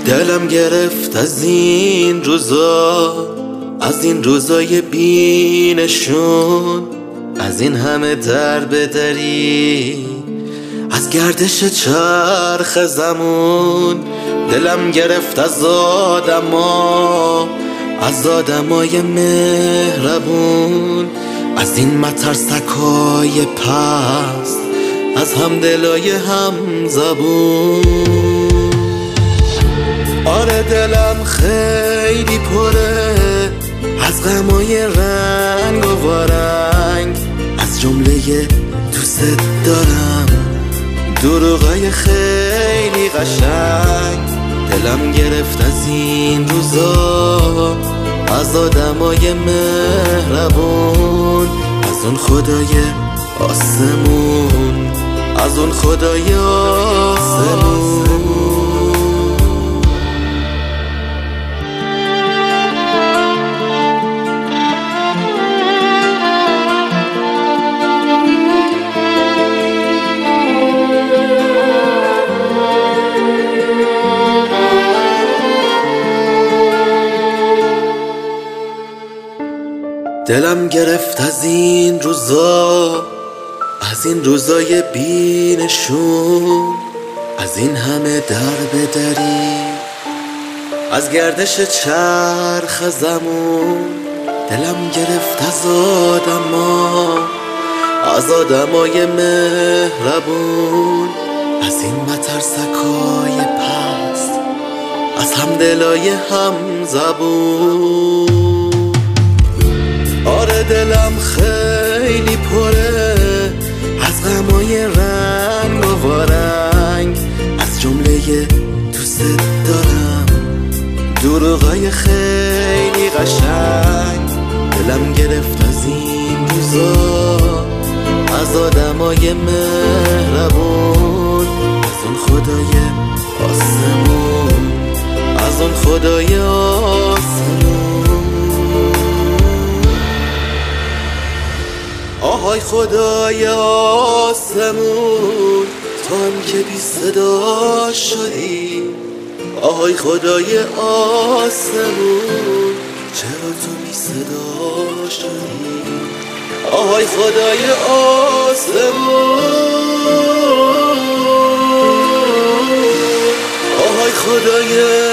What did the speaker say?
دلم گرفت از این روزا، از این روزای بینشون، از این همه در بدری، از گردش چرخ زمون. دلم گرفت از آدمای مهربون، از این مترسکای پست، از همدلای هم زبون. آره دلم خیلی پره از غمای رنگ و وارنگ، از جمله دوست دارم دروغای خیلی قشنگ. دلم گرفت از این روزا، از آدمای مهربون، از اون خدای آسمون، از اون خدای آسمون. دلم گرفت از این روزا، از این روزای بینشون، از این همه در بدری، از گردش چرخ زمون. دلم گرفت از آدمای مهربون، از این مترسکای پست، از همدلای هم زبون. آره دلم خیلی پره از غمای رنگ و وارنگ، از جمله دوست دارم دروغای خیلی قشنگ. دلم گرفت از این روزا، از آدمای مهربون، از اون خدای آسمون، از اون خدای آسمون. آهای خدای آسمون، تو هم که بی صدا شدی. آهای خدای آسمون، چرا تو بی صدا شدی؟ آهای خدای آسمون، آهای خدای